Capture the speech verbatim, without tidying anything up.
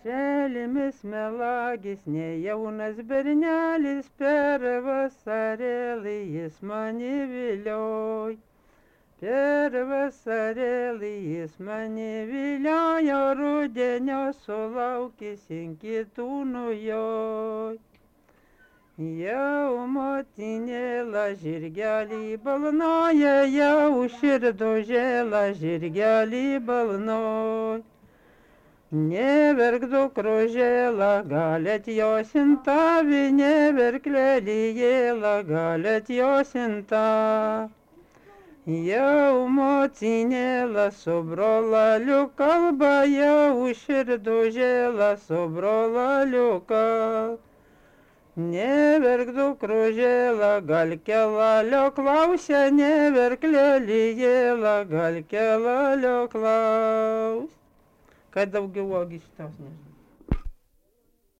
Šelmis melagis, nejaunas bernelis, per vasarėlį jis mane vilioj. Per vasarėlį jis mane viliojo, rudenio sulaukęs ant kitų nujoj. Jau motinėla žirgelį balnoja, jau širdožėla žirgelį balnoj. Neverk dukrožėla, galet josintavi, neverk lelijėla, galet josinta. Jau motinėla su brolaliu kalba, jau širdožėla su brolaliu kalba. Neverk dukrožėla, gal kelalio klausia, neverk lelijėla, gal kelalio klaus. Kad daugiau ogi šitos nežinau.